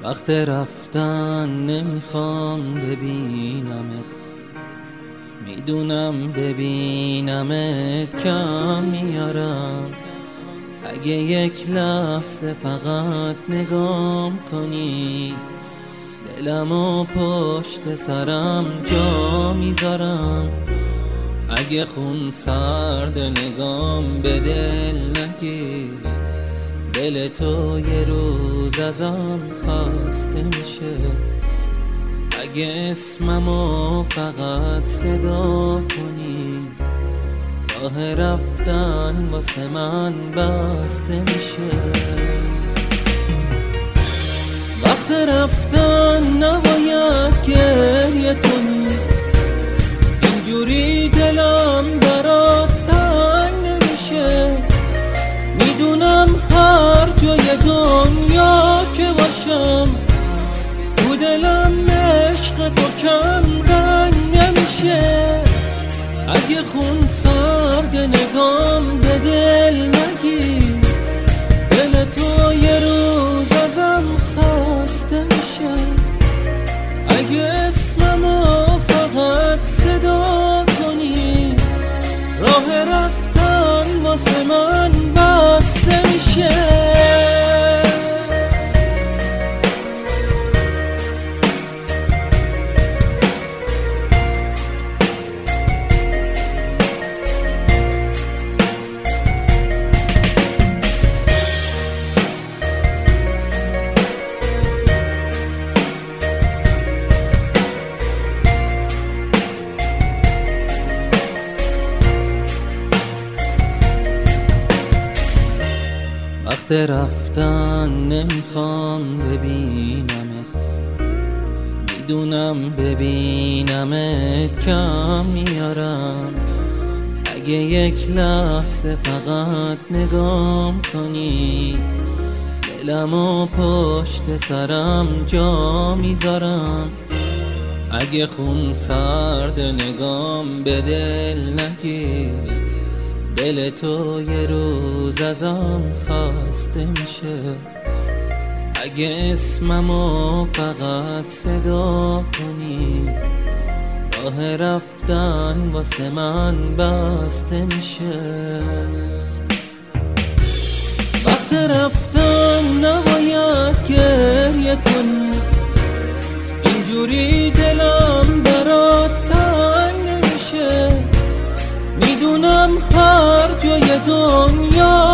وقت رفتن نمیخوام ببینمت، میدونم ببینمت کم میارم. اگه یک لحظه فقط نگام کنی، دلمو پشت سرم جا میذارم. اگه خون سرد نگام به دل نگیر، دل تو یه روز ازم خسته میشه. اگه اسممو فقط صدا کنی، راه رفتن واسه من بسته میشه. وقت رفتن نباید گریه کنی، اینجوری دلم برات تنگ نمیشه. میدونم هر جای دنیا که باشم، تو دلم عشق تو کم رنگ نمیشه. اگه خون سرد نگام به دل نگیر، دل تو یه روز ازم خسته میشه. اگه اسممو فقط صدا کنی، راه رفتن واسه من بسته میشه. وقت رفتن نمیخوام ببینمت، میدونم ببینمت کم میارم. اگه یک لحظه فقط نگام کنی، دلمو پشت سرم جا میذارم. اگه خون سرد نگام به دل نگیر، دل تو یه روز ازم خسته میشه. اگه اسممو فقط صدا کنی، راه رفتن واسه من بسته میشه. وقت رفتن نباید گریه کنی، اینجوری دلم برات تنگ نمیشه. میدونم هر جای دنیا